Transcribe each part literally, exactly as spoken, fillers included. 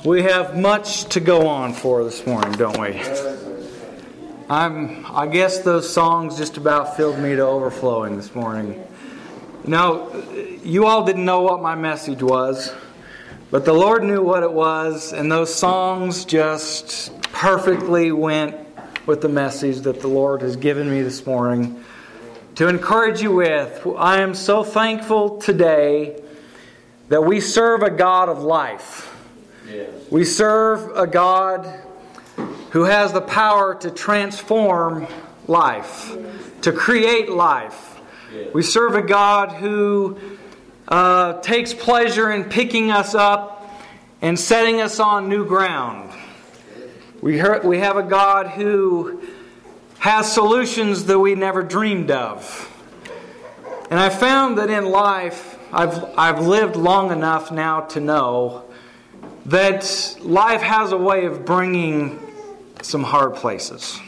We have much to go on for this morning, don't we? I'm, I guess those songs just about filled me to overflowing this morning. Now, you all didn't know what my message was, but the Lord knew what it was, and those songs just perfectly went with the message that the Lord has given me this morning to encourage you with. I am so thankful today that we serve a God of life. Yes. We serve a God who has the power to transform life, to create life. Yes. We serve a God who uh, takes pleasure in picking us up and setting us on new ground. We heard, we have a God who has solutions that we never dreamed of. And I found that in life, I've I've lived long enough now to know that life has a way of bringing some hard places.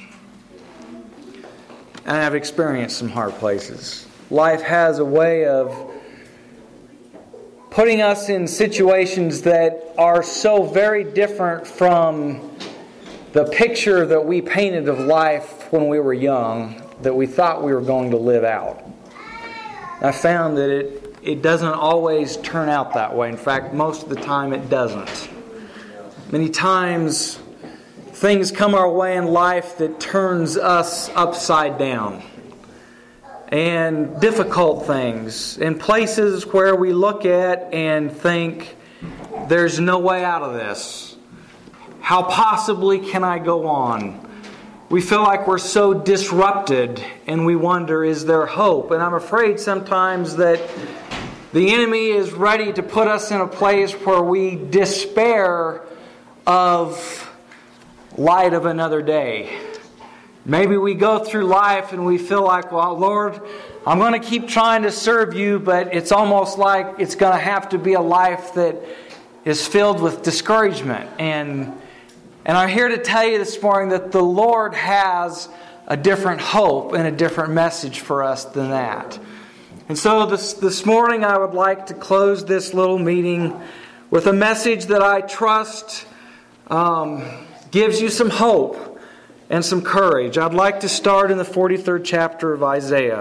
And I've experienced some hard places. Life has a way of putting us in situations that are so very different from the picture that we painted of life when we were young, that we thought we were going to live out. I found that it, it doesn't always turn out that way. In fact, most of the time it doesn't. Many times things come our way in life that turns us upside down. And difficult things. And places where we look at and think, there's no way out of this. How possibly can I go on? We feel like we're so disrupted and we wonder, is there hope? And I'm afraid sometimes that the enemy is ready to put us in a place where we despair of light of another day. Maybe we go through life and we feel like, well, Lord, I'm going to keep trying to serve you, but it's almost like it's going to have to be a life that is filled with discouragement. And And I'm here to tell you this morning that the Lord has a different hope and a different message for us than that. And so this, this morning I would like to close this little meeting with a message that I trust um, gives you some hope and some courage. I'd like to start in the forty-third chapter of Isaiah.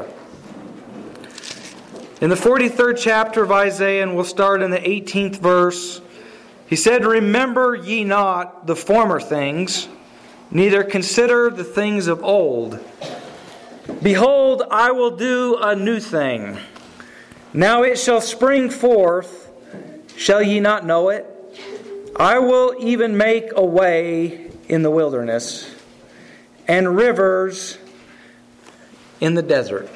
In the forty-third chapter of Isaiah, and we'll start in the eighteenth verse, he said, "Remember ye not the former things, neither consider the things of old. Behold, I will do a new thing. Now it shall spring forth. Shall ye not know it? I will even make a way in the wilderness, and rivers in the desert.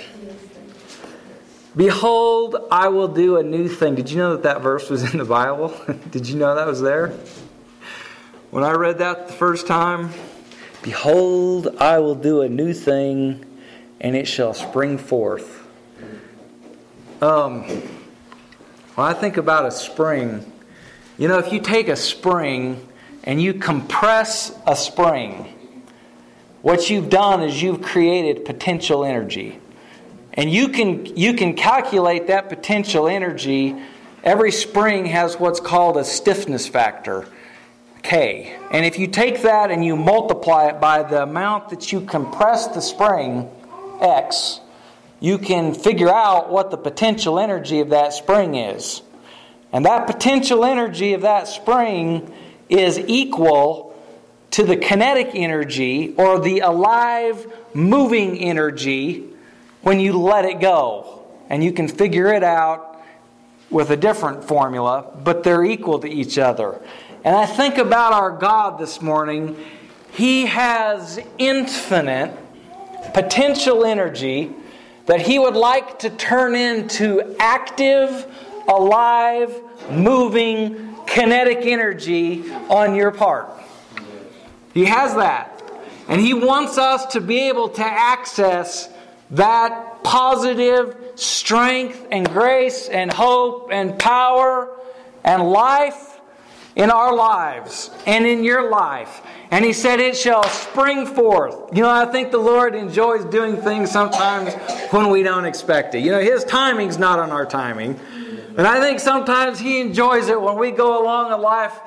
Behold, I will do a new thing." Did you know that that verse was in the Bible? Did you know that was there? When I read that the first time, "Behold, I will do a new thing, and it shall spring forth." Um, when I think about a spring, you know, if you take a spring and you compress a spring, what you've done is you've created potential energy. And you can you can calculate that potential energy. Every spring has what's called a stiffness factor, K. And if you take that and you multiply it by the amount that you compress the spring, X, you can figure out what the potential energy of that spring is. And that potential energy of that spring is equal to the kinetic energy or the alive, moving energy when you let it go. And you can figure it out with a different formula, but they're equal to each other. And I think about our God this morning. He has infinite potential energy that He would like to turn into active, alive, moving, kinetic energy on your part. He has that. And He wants us to be able to access that positive strength and grace and hope and power and life in our lives and in your life. And He said it shall spring forth. You know, I think the Lord enjoys doing things sometimes when we don't expect it. You know, His timing's not on our timing. And I think sometimes He enjoys it when we go along in life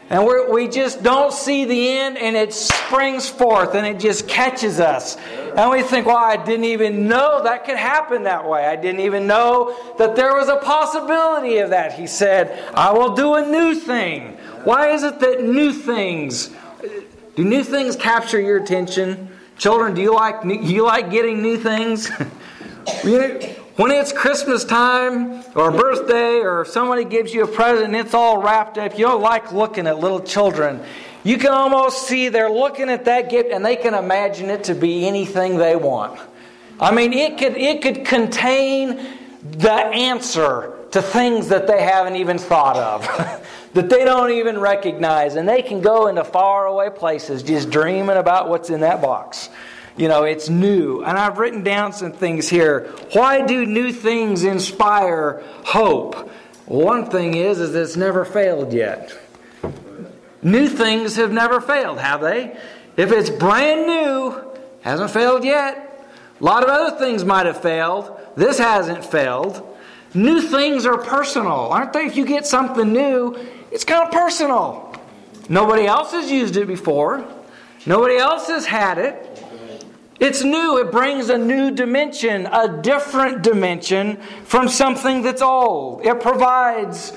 And we're, we just don't see the end, and it springs forth, and it just catches us. And we think, well, I didn't even know that could happen that way. I didn't even know that there was a possibility of that. He said, I will do a new thing. Why is it that new things, do new things capture your attention? Children, do you like, you like getting new things? When it's Christmas time or birthday or somebody gives you a present and it's all wrapped up, you don't like looking at little children. You can almost see they're looking at that gift and they can imagine it to be anything they want. I mean, it could it could contain the answer to things that they haven't even thought of, that they don't even recognize. And they can go into faraway places just dreaming about what's in that box. You know, it's new. And I've written down some things here. Why do new things inspire hope? One thing is, is it's never failed yet. New things have never failed, have they? If it's brand new, hasn't failed yet. A lot of other things might have failed. This hasn't failed. New things are personal, aren't they? If you get something new, it's kind of personal. Nobody else has used it before. Nobody else has had it. It's new. It brings a new dimension, a different dimension from something that's old. It provides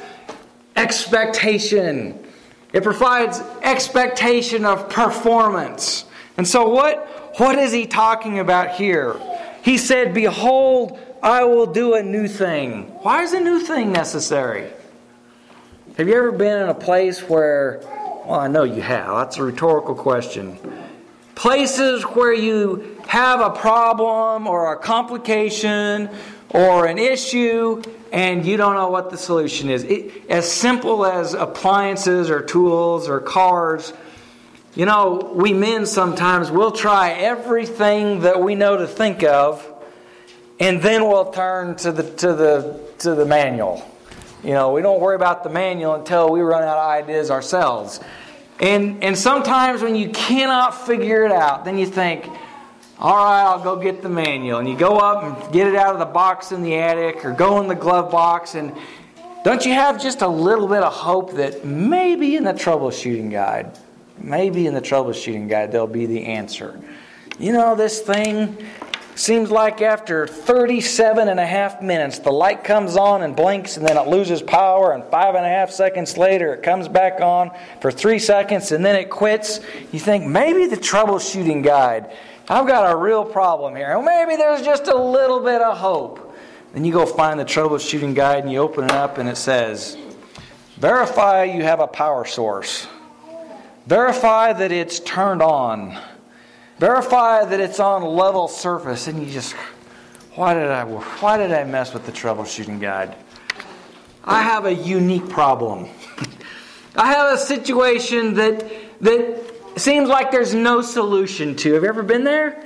expectation. It provides expectation of performance. And so what, what is he talking about here? He said, behold, I will do a new thing. Why is a new thing necessary? Have you ever been in a place where, well, I know you have. That's a rhetorical question. Places where you have a problem or a complication or an issue and you don't know what the solution is. It, as simple as appliances or tools or cars. You know, we men sometimes will try everything that we know to think of, and then we'll turn to the to the to the manual. You know, we don't worry about the manual until we run out of ideas ourselves. And and sometimes when you cannot figure it out, then you think, all right, I'll go get the manual. And you go up and get it out of the box in the attic or go in the glove box. And don't you have just a little bit of hope that maybe in the troubleshooting guide, maybe in the troubleshooting guide there'll be the answer. You know, this thing seems like after thirty-seven and a half minutes, the light comes on and blinks and then it loses power, and five and a half seconds later it comes back on for three seconds and then it quits. You think, maybe the troubleshooting guide, I've got a real problem here. Well, maybe there's just a little bit of hope. Then you go find the troubleshooting guide and you open it up and it says, verify you have a power source. Verify that it's turned on. Verify that it's on level surface. And you just, why did I why did I mess with the troubleshooting guide? I have a unique problem. I have a situation that that seems like there's no solution to. Have you ever been there?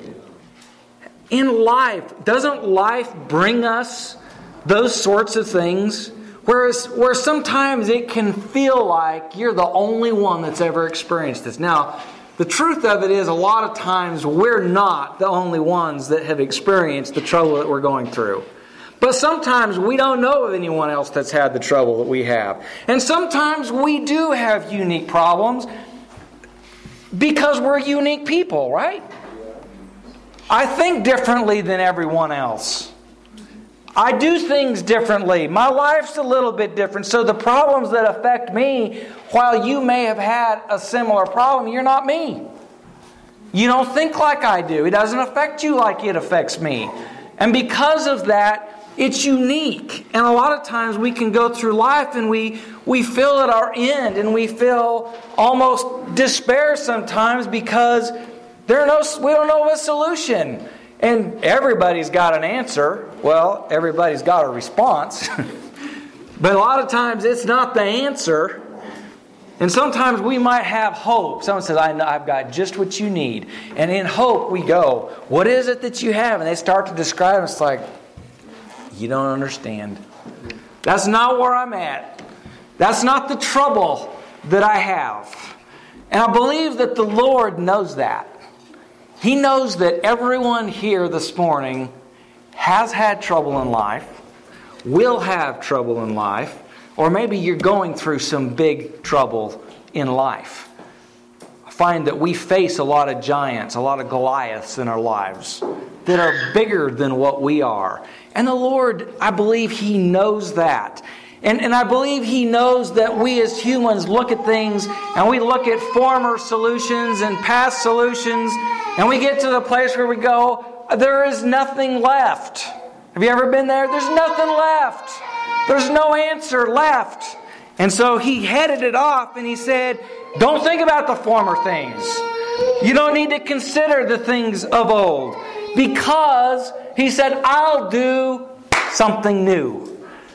In life, doesn't life bring us those sorts of things? Whereas, where sometimes it can feel like you're the only one that's ever experienced this. Now, the truth of it is, a lot of times we're not the only ones that have experienced the trouble that we're going through. But sometimes we don't know of anyone else that's had the trouble that we have. And sometimes we do have unique problems because we're unique people, right? I think differently than everyone else. I do things differently. My life's a little bit different. So the problems that affect me, while you may have had a similar problem, you're not me. You don't think like I do. It doesn't affect you like it affects me. And because of that, it's unique. And a lot of times we can go through life and we, we feel at our end and we feel almost despair sometimes because there are no, we don't know a solution. And everybody's got an answer. Well, everybody's got a response. But a lot of times it's not the answer. And sometimes we might have hope. Someone says, I know, I've got just what you need. And in hope we go, what is it that you have? And they start to describe it. It's like, you don't understand. That's not where I'm at. That's not the trouble that I have. And I believe that the Lord knows that. He knows that everyone here this morning has had trouble in life, will have trouble in life, or maybe you're going through some big trouble in life, I find that we face a lot of giants, a lot of Goliaths in our lives that are bigger than what we are. And the Lord, I believe He knows that. And, and I believe He knows that we as humans look at things and we look at former solutions and past solutions, and we get to the place where we go, there is nothing left. Have you ever been there? There's nothing left. There's no answer left. And so He headed it off and He said, don't think about the former things. You don't need to consider the things of old. Because He said, I'll do something new.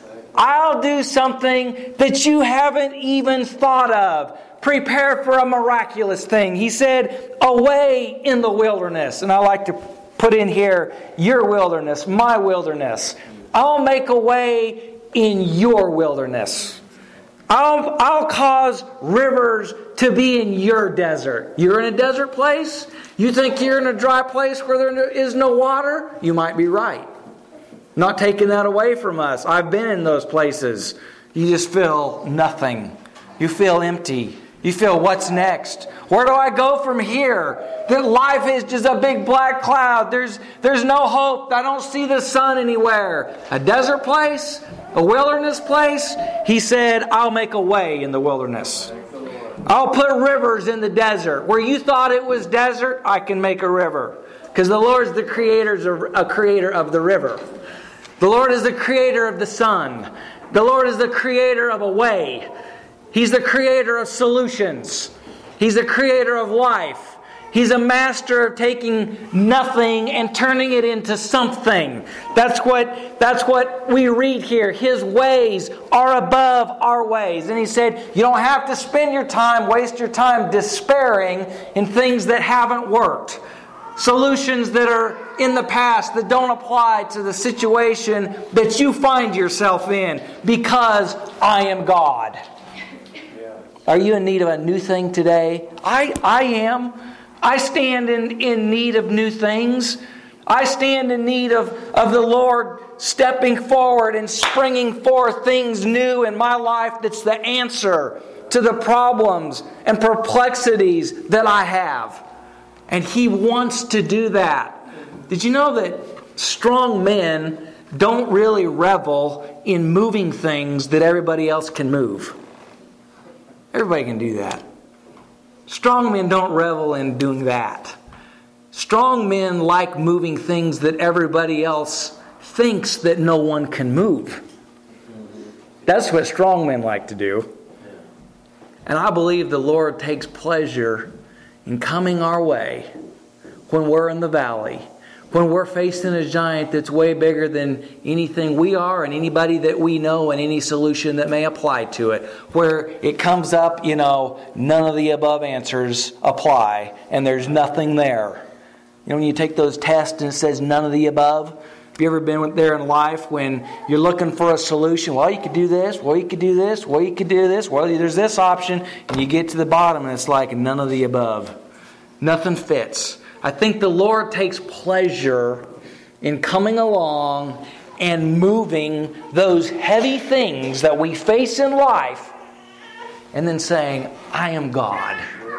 I'll do something that you haven't even thought of. Prepare for a miraculous thing. He said, away in the wilderness. And I like to put in here, your wilderness, my wilderness. I'll make a way in your wilderness. I'll, I'll cause rivers to be in your desert. You're in a desert place? You think you're in a dry place where there is no water? You might be right. Not taking that away from us. I've been in those places. You just feel nothing. You feel empty. You feel, what's next? Where do I go from here? That life is just a big black cloud. There's, there's no hope. I don't see the sun anywhere. A desert place? A wilderness place? He said, I'll make a way in the wilderness. I'll put rivers in the desert. Where you thought it was desert, I can make a river. Because the Lord is the creator, a creator of the river. The Lord is the creator of the sun. The Lord is the creator of a way. He's the creator of solutions. He's the creator of life. He's a master of taking nothing and turning it into something. That's what, that's what we read here. His ways are above our ways. And He said, you don't have to spend your time, waste your time despairing in things that haven't worked. Solutions that are in the past that don't apply to the situation that you find yourself in, because I am God. Are you in need of a new thing today? I, I am. I stand in, in need of new things. I stand in need of, of the Lord stepping forward and springing forth things new in my life that's the answer to the problems and perplexities that I have. And He wants to do that. Did you know that strong men don't really revel in moving things that everybody else can move? Everybody can do that. Strong men don't revel in doing that. Strong men like moving things that everybody else thinks that no one can move. That's what strong men like to do. And I believe the Lord takes pleasure in coming our way when we're in the valley, when we're facing a giant that's way bigger than anything we are and anybody that we know and any solution that may apply to it, where it comes up, you know, none of the above answers apply and there's nothing there. You know, when you take those tests and it says none of the above, have you ever been there in life when you're looking for a solution? Well, you could do this, well, you could do this, well, you could do this, well, there's this option, and you get to the bottom and it's like none of the above. Nothing fits. I think the Lord takes pleasure in coming along and moving those heavy things that we face in life and then saying, I am God.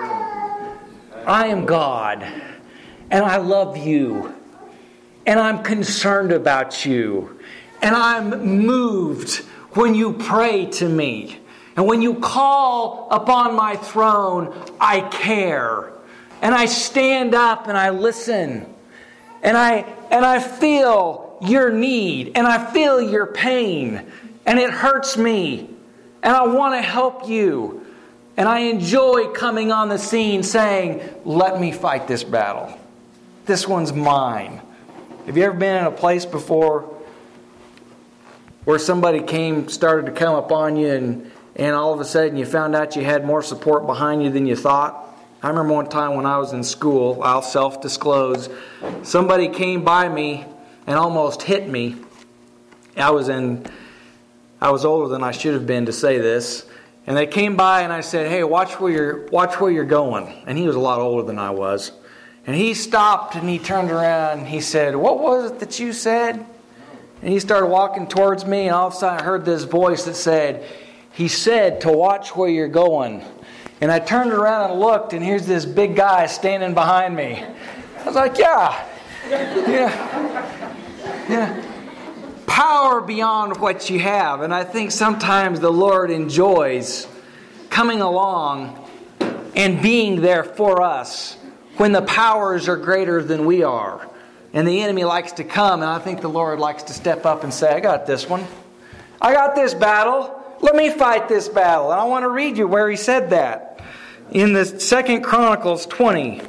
I am God. And I love you. And I'm concerned about you. And I'm moved when you pray to me. And when you call upon my throne, I care. And I stand up and I listen. And I and I feel your need. And I feel your pain. And it hurts me. And I want to help you. And I enjoy coming on the scene saying, let me fight this battle. This one's mine. Have you ever been in a place before where somebody came, started to come upon you and, and all of a sudden you found out you had more support behind you than you thought? I remember one time when I was in school, I'll self-disclose, somebody came by me and almost hit me. I was in, I was older than I should have been to say this. And they came by and I said, hey, watch where you're, watch where you're going. And he was a lot older than I was. And he stopped and he turned around and he said, what was it that you said? And he started walking towards me and all of a sudden I heard this voice that said, he said to watch where you're going. And I turned around and looked, and here's this big guy standing behind me. I was like, yeah. Yeah. Yeah. Power beyond what you have. And I think sometimes the Lord enjoys coming along and being there for us when the powers are greater than we are. And the enemy likes to come, and I think the Lord likes to step up and say, I got this one. I got this battle. Let me fight this battle. And I want to read you where he said that. In the Second Chronicles twenty.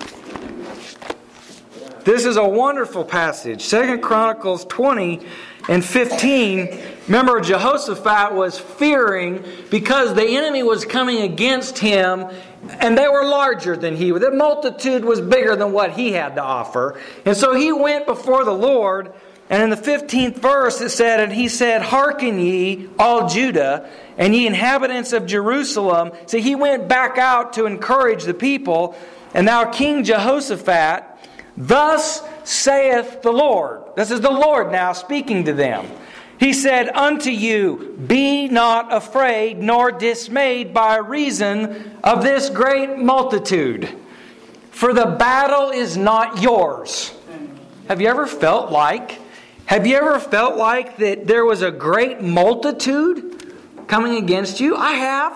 This is a wonderful passage. Second Chronicles twenty and fifteen. Remember, Jehoshaphat was fearing because the enemy was coming against him, and they were larger than he. The multitude was bigger than what he had to offer. And so he went before the Lord, and in the fifteenth verse it said, and he said, Hearken ye, all Judah, and ye inhabitants of Jerusalem. So he went back out to encourage the people. And now King Jehoshaphat, thus saith the Lord. This is the Lord now speaking to them. He said, Unto you, be not afraid nor dismayed by reason of this great multitude. For the battle is not yours. Have you ever felt like, have you ever felt like that there was a great multitude coming against you? I have.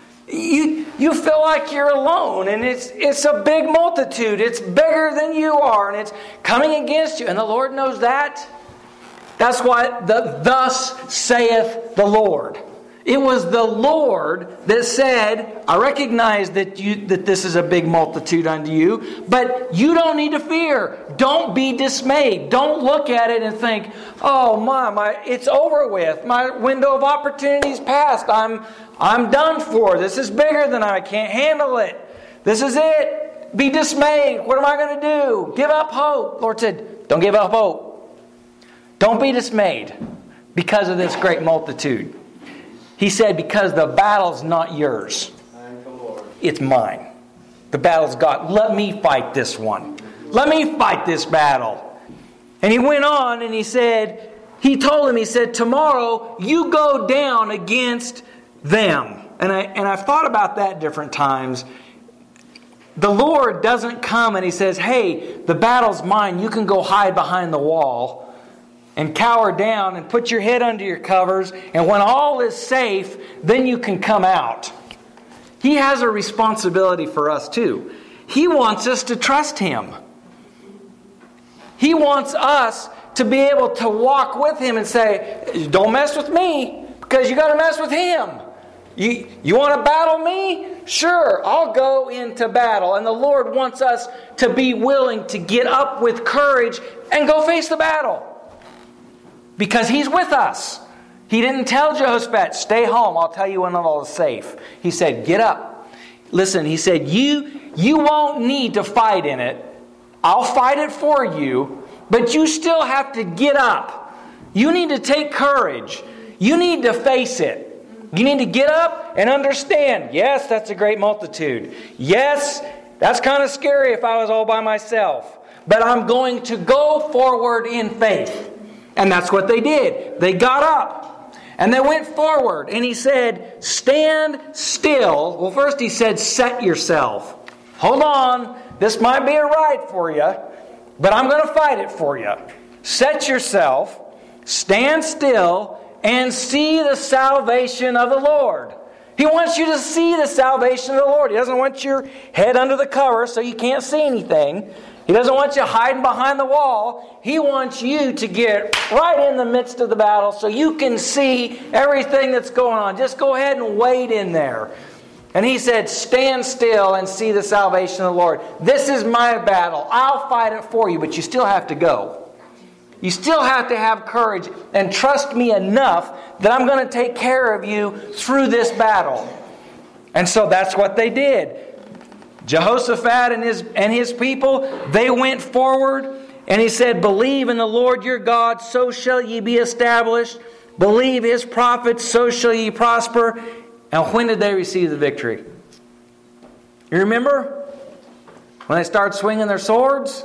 You you feel like you're alone, and it's it's a big multitude. It's bigger than you are, and it's coming against you. And the Lord knows that. That's why the thus saith the Lord. It was the Lord that said, I recognize that you that this is a big multitude unto you, but you don't need to fear. Don't be dismayed. Don't look at it and think, oh my, my it's over with. My window of opportunity is past. I'm I'm done for. This is bigger than I. I can't handle it. This is it. Be dismayed. What am I going to do? Give up hope. Lord said, don't give up hope. Don't be dismayed because of this great multitude. He said, because the battle's not yours. It's mine. The battle's God. Let me fight this one. Let me fight this battle. And he went on and he said, he told him, he said, tomorrow you go down against them. And, I, and I've thought about that different times. The Lord doesn't come and he says, hey, the battle's mine. You can go hide behind the wall and cower down and put your head under your covers. And when all is safe, then you can come out. He has a responsibility for us too. He wants us to trust Him. He wants us to be able to walk with Him and say, don't mess with me because you got to mess with Him. You, you want to battle me? Sure, I'll go into battle. And the Lord wants us to be willing to get up with courage and go face the battle. Because He's with us. He didn't tell Jehoshaphat, stay home, I'll tell you when all is safe. He said, get up. Listen, he said, you, you won't need to fight in it. I'll fight it for you. But you still have to get up. You need to take courage. You need to face it. You need to get up and understand, yes, that's a great multitude. Yes, that's kind of scary if I was all by myself. But I'm going to go forward in faith. And that's what they did. They got up and they went forward. And he said, stand still. Well, first he said, set yourself. Hold on. This might be a ride for you, but I'm going to fight it for you. Set yourself, stand still, and see the salvation of the Lord. He wants you to see the salvation of the Lord. He doesn't want your head under the cover so you can't see anything. He doesn't want you hiding behind the wall. He wants you to get right in the midst of the battle so you can see everything that's going on. Just go ahead and wade in there. And he said, stand still and see the salvation of the Lord. This is my battle. I'll fight it for you, but you still have to go. You still have to have courage and trust me enough that I'm going to take care of you through this battle. And so that's what they did. Jehoshaphat and his and his people, they went forward, and he said, believe in the Lord your God, so shall ye be established. Believe His prophets, so shall ye prosper. And when did they receive the victory? You remember? When they started swinging their swords?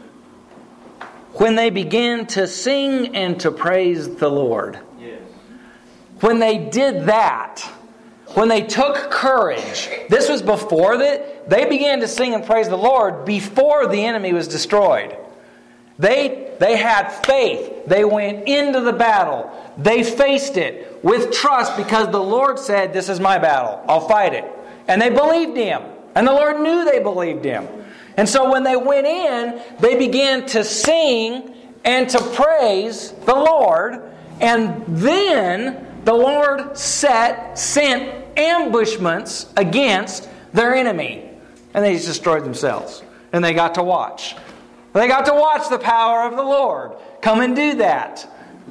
When they began to sing and to praise the Lord. Yes. When they did that, when they took courage, this was before that, they began to sing and praise the Lord before the enemy was destroyed. They, they had faith. They went into the battle. They faced it with trust because the Lord said, this is my battle. I'll fight it. And they believed Him. And the Lord knew they believed Him. And so when they went in, they began to sing and to praise the Lord. And then the Lord set, sent ambushments against their enemy. And they just destroyed themselves. And they got to watch. They got to watch the power of the Lord come and do that.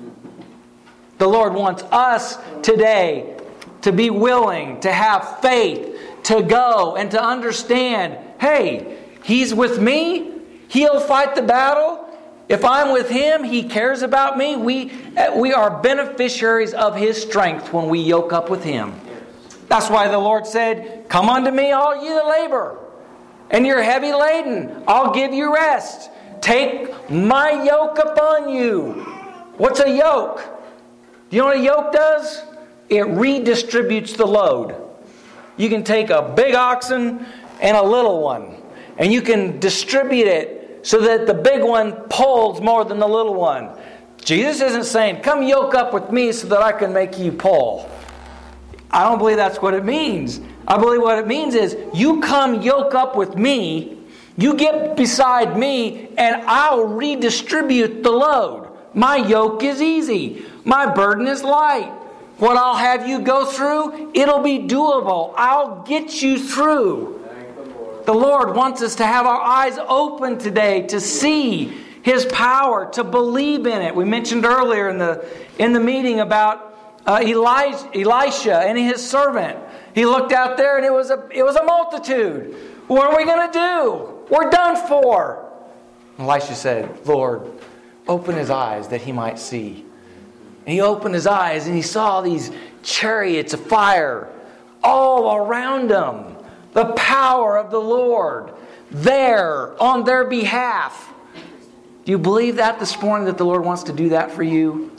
The Lord wants us today to be willing, to have faith, to go and to understand, hey, He's with me. He'll fight the battle. If I'm with Him, He cares about me. We, we are beneficiaries of His strength when we yoke up with Him. That's why the Lord said, come unto me, all ye that labor, and you're heavy laden. I'll give you rest. Take my yoke upon you. What's a yoke? Do you know what a yoke does? It redistributes the load. You can take a big oxen and a little one, and you can distribute it so that the big one pulls more than the little one. Jesus isn't saying, come yoke up with me so that I can make you pull. I don't believe that's what it means. I believe what it means is, you come yoke up with me, you get beside me, and I'll redistribute the load. My yoke is easy. My burden is light. What I'll have you go through, it'll be doable. I'll get you through. The Lord wants us to have our eyes open today to see His power, to believe in it. We mentioned earlier in the in the meeting about uh, Elijah, Elisha and his servant. He looked out there and it was a it was a multitude. What are we going to do? We're done for. Elisha said, Lord, open his eyes that he might see. And he opened his eyes and he saw these chariots of fire all around him. The power of the Lord there on their behalf. Do you believe that this morning, that the Lord wants to do that for you?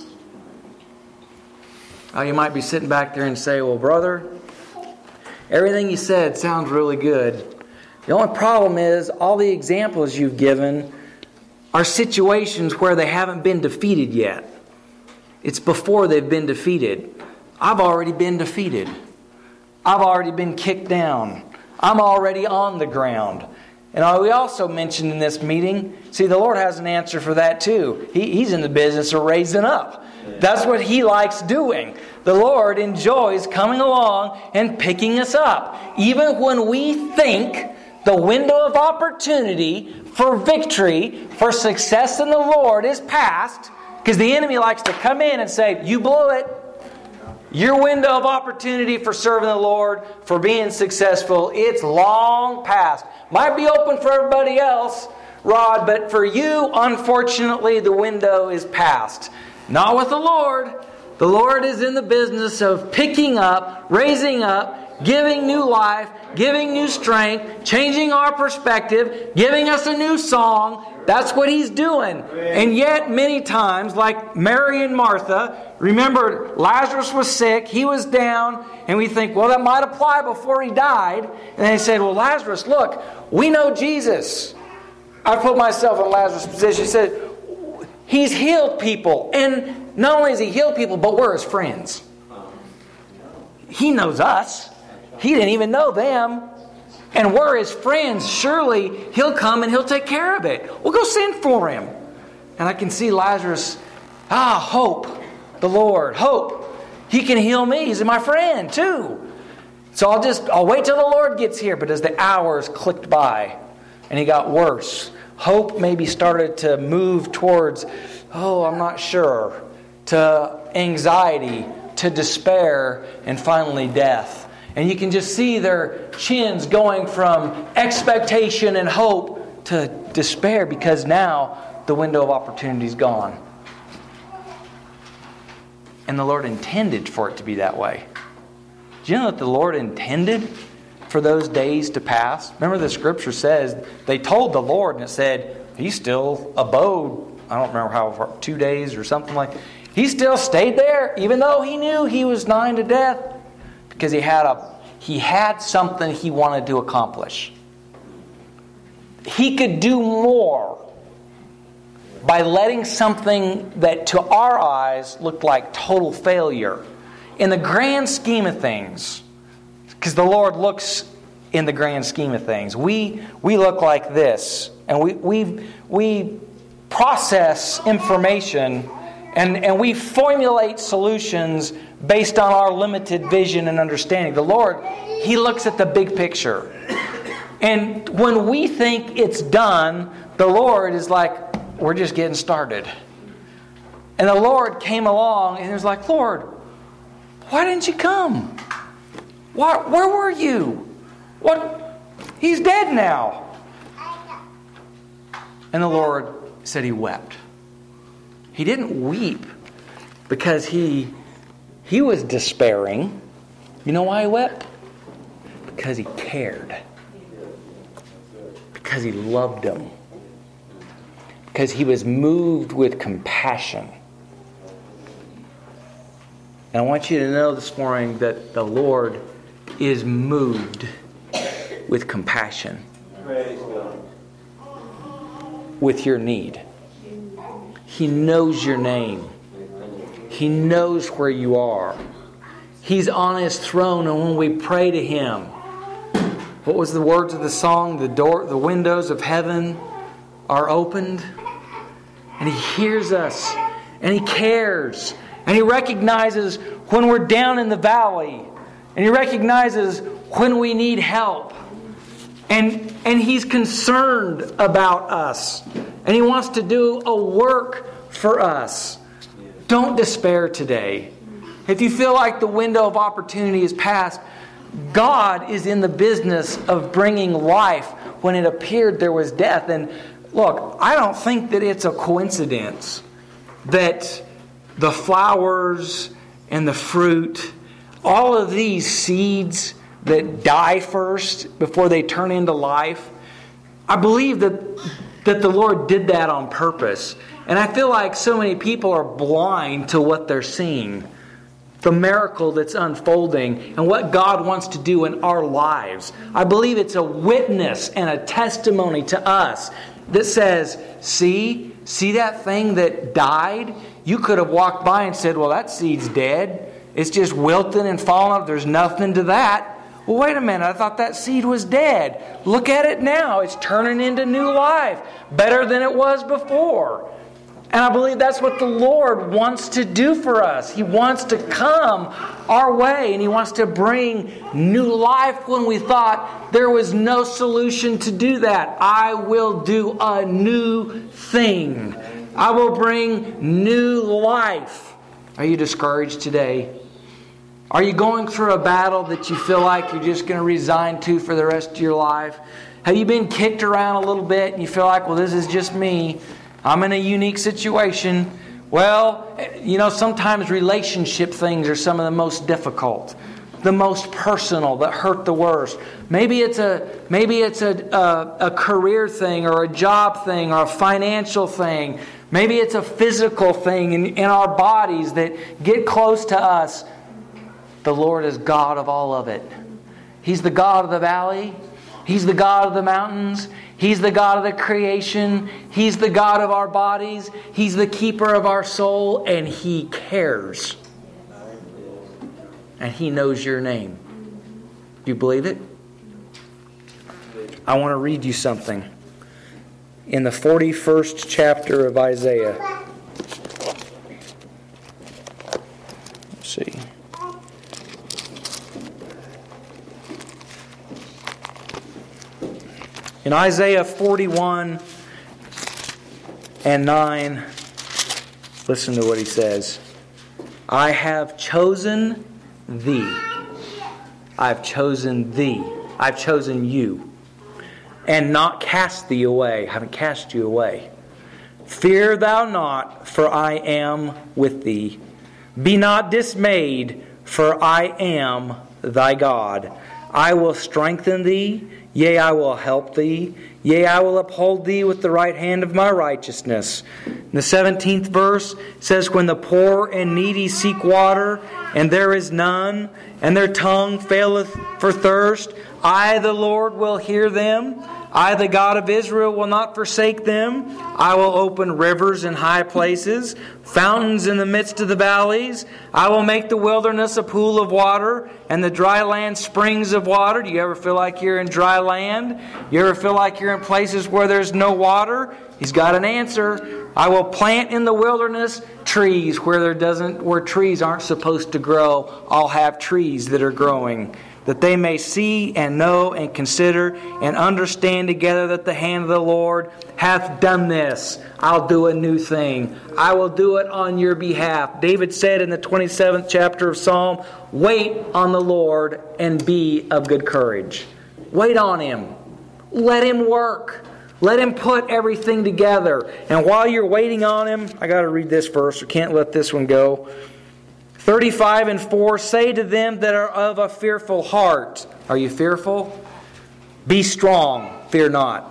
Oh, you might be sitting back there and say, well, brother, everything you said sounds really good. The only problem is all the examples you've given are situations where they haven't been defeated yet. It's before they've been defeated. I've already been defeated. I've already been kicked down. I'm already on the ground. And we also mentioned in this meeting, see, the Lord has an answer for that too. He, he's in the business of raising up. That's what He likes doing. The Lord enjoys coming along and picking us up. Even when we think the window of opportunity for victory, for success in the Lord is past, because the enemy likes to come in and say, you blew it. Your window of opportunity for serving the Lord, for being successful, it's long past. Might be open for everybody else, Rod, but for you, unfortunately, the window is past. Not with the Lord. The Lord is in the business of picking up, raising up, giving new life, giving new strength, changing our perspective, giving us a new song. That's what He's doing. And yet, many times, like Mary and Martha, remember, Lazarus was sick, he was down, and we think, well, that might apply before he died. And they said, well, Lazarus, look, we know Jesus. I put myself in Lazarus' position. He said, He's healed people. And not only has He healed people, but we're His friends. He knows us. He didn't even know them. And we're His friends. Surely He'll come and He'll take care of it. We'll go send for Him. And I can see Lazarus, ah, hope. The Lord, hope. He can heal me. He's my friend too. So I'll just, I'll wait till the Lord gets here. But as the hours clicked by and he got worse, hope maybe started to move towards, oh, I'm not sure, to anxiety, to despair, and finally death. And you can just see their chins going from expectation and hope to despair, because now the window of opportunity is gone. And the Lord intended for it to be that way. Do you know that the Lord intended for those days to pass? Remember, the Scripture says they told the Lord, and it said He still abode, I don't remember how far, two days or something like that. He still stayed there, even though He knew He was nigh to death. because he had a he had something he wanted to accomplish. He could do more by letting something that to our eyes looked like total failure. In the grand scheme of things, because the Lord looks in the grand scheme of things, we we look like this, and we we we process information, and, and we formulate solutions based on our limited vision and understanding. The Lord, He looks at the big picture. And when we think it's done, the Lord is like, we're just getting started. And the Lord came along and He was like, Lord, why didn't you come? Why, where were you? What? He's dead now. And the Lord said He wept. He didn't weep because he he was despairing. You know why He wept? Because He cared. Because He loved him. Because He was moved with compassion. And I want you to know this morning that the Lord is moved with compassion. Praise God. With your need. He knows your name. He knows where you are. He's on His throne, and when we pray to Him, what was the words of the song? The door, the windows of heaven are opened, and He hears us, and He cares, and He recognizes when we're down in the valley, and He recognizes when we need help, and and He's concerned about us, and He wants to do a work for us. Don't despair today. If you feel like the window of opportunity is past, God is in the business of bringing life when it appeared there was death. And look, I don't think that it's a coincidence that the flowers and the fruit, all of these seeds that die first before they turn into life, I believe that, that the Lord did that on purpose. And I feel like so many people are blind to what they're seeing. The miracle that's unfolding and what God wants to do in our lives. I believe it's a witness and a testimony to us that says, see, see that thing that died? You could have walked by and said, well, that seed's dead. It's just wilting and falling up. There's nothing to that. Well, wait a minute. I thought that seed was dead. Look at it now. It's turning into new life. Better than it was before. And I believe that's what the Lord wants to do for us. He wants to come our way, and He wants to bring new life when we thought there was no solution to do that. I will do a new thing. I will bring new life. Are you discouraged today? Are you going through a battle that you feel like you're just going to resign to for the rest of your life? Have you been kicked around a little bit and you feel like, well, this is just me. I'm in a unique situation. Well, you know, sometimes relationship things are some of the most difficult, the most personal, that hurt the worst. Maybe it's a maybe it's a a, a career thing, or a job thing, or a financial thing. Maybe it's a physical thing in, in our bodies that get close to us. The Lord is God of all of it. He's the God of the valley. He's the God of the mountains. He's the God of the creation. He's the God of our bodies. He's the keeper of our soul. And He cares. And He knows your name. Do you believe it? I want to read you something. In the forty-first chapter of Isaiah. Let's see. In Isaiah forty-one and nine, listen to what he says. I have chosen thee. I've chosen thee. I've chosen you. And not cast thee away. I haven't cast you away. Fear thou not, for I am with thee. Be not dismayed, for I am thy God. I will strengthen thee, yea, I will help thee, yea, I will uphold thee with the right hand of my righteousness. The seventeenth verse says, when the poor and needy seek water, and there is none, and their tongue faileth for thirst, I, the Lord, will hear them. I, the God of Israel, will not forsake them. I will open rivers in high places, fountains in the midst of the valleys. I will make the wilderness a pool of water, and the dry land springs of water. Do you ever feel like you're in dry land? You ever feel like you're in places where there's no water? He's got an answer. I will plant in the wilderness trees where there doesn't, where trees aren't supposed to grow. I'll have trees that are growing, that they may see and know and consider and understand together that the hand of the Lord hath done this. I'll do a new thing. I will do it on your behalf. David said in the twenty-seventh chapter of Psalm, wait on the Lord and be of good courage. Wait on Him. Let Him work. Let Him put everything together. And while you're waiting on Him, I got to read this verse. I can't let this one go. thirty-five and four, say to them that are of a fearful heart. Are you fearful? Be strong, fear not.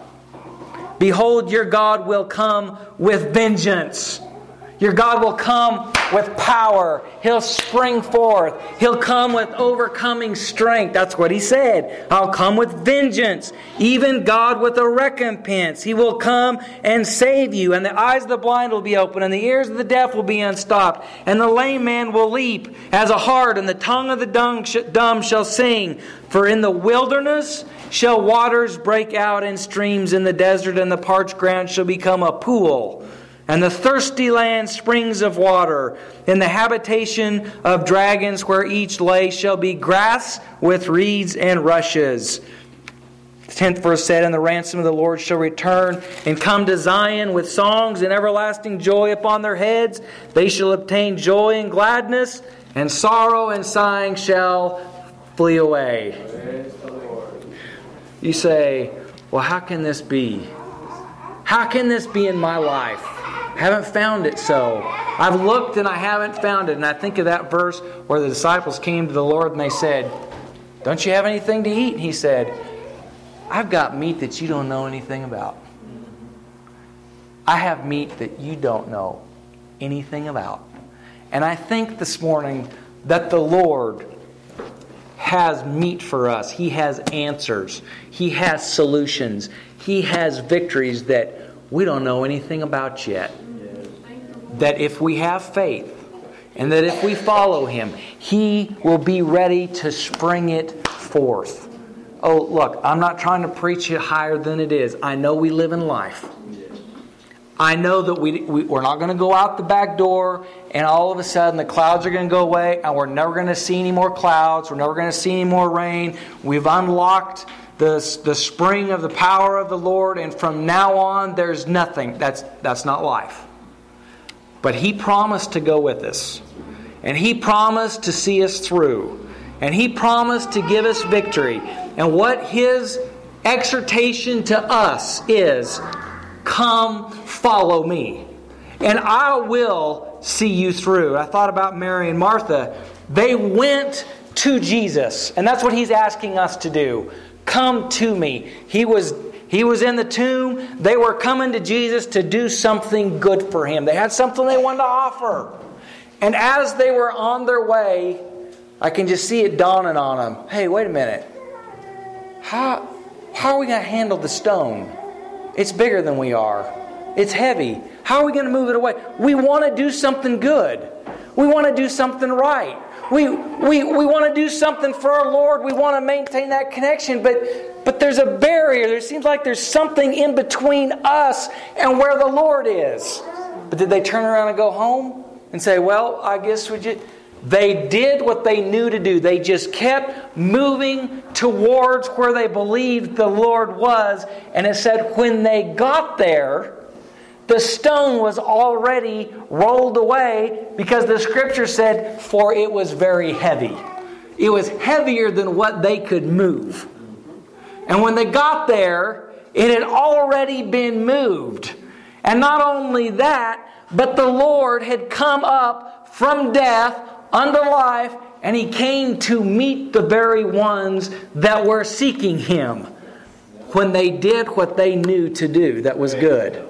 Behold, your God will come with vengeance. Your God will come with power. He'll spring forth. He'll come with overcoming strength. That's what He said. I'll come with vengeance. Even God with a recompense. He will come and save you. And the eyes of the blind will be open. And the ears of the deaf will be unstopped. And the lame man will leap as a hart. And the tongue of the dumb shall sing. For in the wilderness shall waters break out in streams. In the desert and the parched ground shall become a pool. And the thirsty land springs of water. In the habitation of dragons where each lay shall be grass with reeds and rushes. The tenth verse said, and the ransom of the Lord shall return and come to Zion with songs and everlasting joy upon their heads. They shall obtain joy and gladness, and sorrow and sighing shall flee away. Praise the Lord. You say, well, how can this be? How can this be in my life? I haven't found it so. I've looked and I haven't found it. And I think of that verse where the disciples came to the Lord and they said, don't you have anything to eat? And He said, I've got meat that you don't know anything about. I have meat that you don't know anything about. And I think this morning that the Lord has meat for us. He has answers. He has solutions. He has victories that we don't know anything about yet. That if we have faith and that if we follow Him, He will be ready to spring it forth. Oh, look, I'm not trying to preach it higher than it is. I know we live in life. I know that we, we, we're not going to go out the back door and all of a sudden the clouds are going to go away and we're never going to see any more clouds. We're never going to see any more rain. We've unlocked the, the spring of the power of the Lord, and from now on there's nothing. That's, that's not life. But He promised to go with us. And He promised to see us through. And He promised to give us victory. And what His exhortation to us is, come follow me. And I will see you through. I thought about Mary and Martha. They went to Jesus. And that's what He's asking us to do. Come to me. He was He was in the tomb. They were coming to Jesus to do something good for Him. They had something they wanted to offer. And as they were on their way, I can just see it dawning on them. Hey, wait a minute. How, how are we going to handle the stone? It's bigger than we are. It's heavy. How are we going to move it away? We want to do something good. We want to do something right. We, we, we want to do something for our Lord. We want to maintain that connection. But, but there's a barrier. There seems like there's something in between us and where the Lord is. But did they turn around and go home and say, well, I guess we just... They did what they knew to do. They just kept moving towards where they believed the Lord was. And it said when they got there, the stone was already rolled away because the Scripture said, for it was very heavy. It was heavier than what they could move. And when they got there, it had already been moved. And not only that, but the Lord had come up from death unto life and He came to meet the very ones that were seeking Him when they did what they knew to do that was good.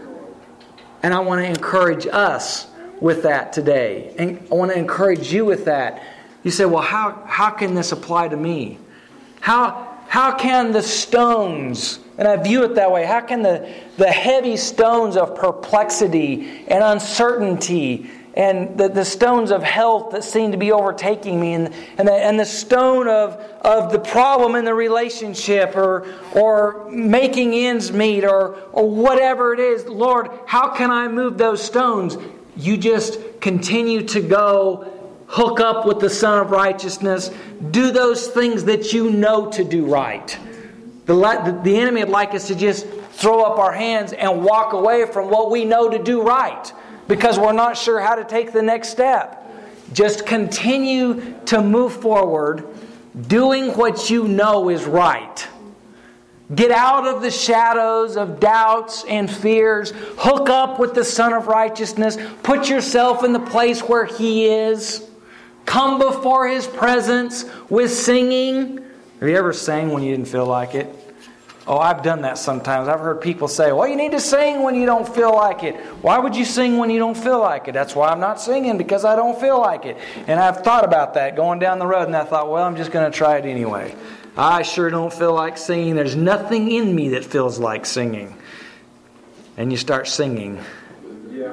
And I want to encourage us with that today. And I want to encourage you with that. You say, well, how, how can this apply to me? How, how can the stones, and I view it that way, how can the, the heavy stones of perplexity and uncertainty and the, the stones of health that seem to be overtaking me, and, and, the, and the stone of, of the problem in the relationship, or, or making ends meet, or, or whatever it is, Lord, how can I move those stones? You just continue to go, hook up with the Son of Righteousness, do those things that you know to do right. The, the enemy would like us to just throw up our hands and walk away from what we know to do right, because we're not sure how to take the next step. Just continue to move forward, doing what you know is right. Get out of the shadows of doubts and fears. Hook up with the Son of Righteousness. Put yourself in the place where He is. Come before His presence with singing. Have you ever sang when you didn't feel like it? Oh, I've done that sometimes. I've heard people say, well, you need to sing when you don't feel like it. Why would you sing when you don't feel like it? That's why I'm not singing, because I don't feel like it. And I've thought about that going down the road, and I thought, well, I'm just going to try it anyway. I sure don't feel like singing. There's nothing in me that feels like singing. And you start singing. Yeah.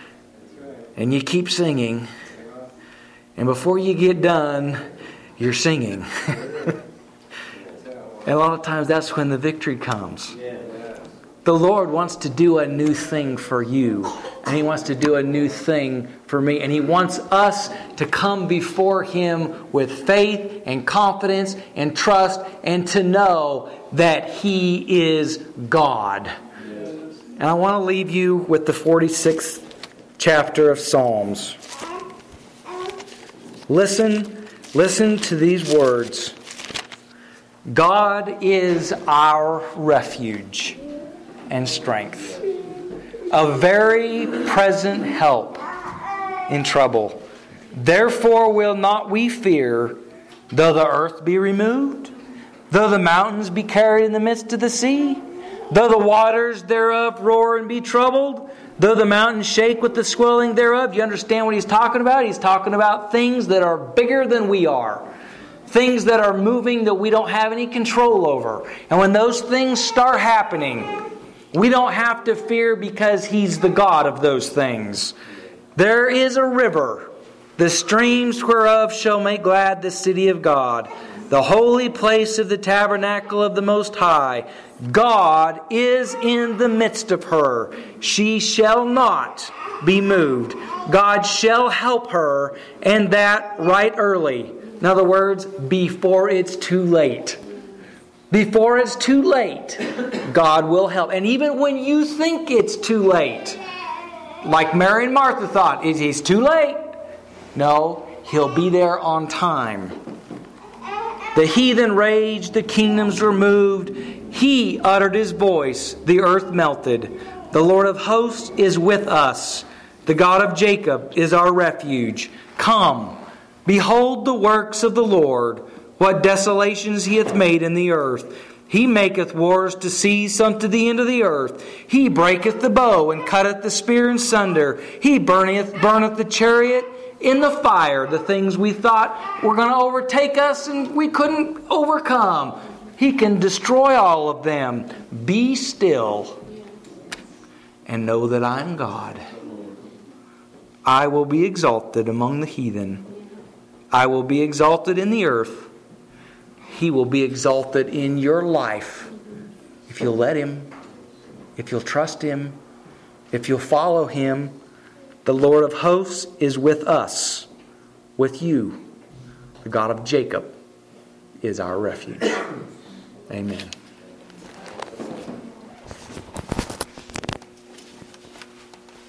And you keep singing. And before you get done, you're singing. And a lot of times that's when the victory comes. The Lord wants to do a new thing for you. And He wants to do a new thing for me. And He wants us to come before Him with faith and confidence and trust, and to know that He is God. And I want to leave you with the forty-sixth chapter of Psalms. Listen, listen to these words. God is our refuge and strength, a very present help in trouble. Therefore will not we fear, though the earth be removed, though the mountains be carried in the midst of the sea, though the waters thereof roar and be troubled, though the mountains shake with the swelling thereof. You understand what he's talking about? He's talking about things that are bigger than we are. Things that are moving that we don't have any control over. And when those things start happening, we don't have to fear, because He's the God of those things. There is a river, the streams whereof shall make glad the city of God, the holy place of the tabernacle of the Most High. God is in the midst of her. She shall not be moved. God shall help her, and that right early. In other words, before it's too late. Before it's too late, God will help. And even when you think it's too late, like Mary and Martha thought, it's too late. No, He'll be there on time. The heathen raged, the kingdoms were moved. He uttered His voice, the earth melted. The Lord of hosts is with us. The God of Jacob is our refuge. Come, behold the works of the Lord, what desolations He hath made in the earth. He maketh wars to cease unto the end of the earth. He breaketh the bow and cutteth the spear in sunder. He burneth, burneth the chariot in the fire. The things we thought were going to overtake us and we couldn't overcome. He can destroy all of them. Be still and know that I'm God. I will be exalted among the heathen. I will be exalted in the earth. He will be exalted in your life if you'll let Him, if you'll trust Him, if you'll follow Him. The Lord of hosts is with us, with you. The God of Jacob is our refuge. Amen.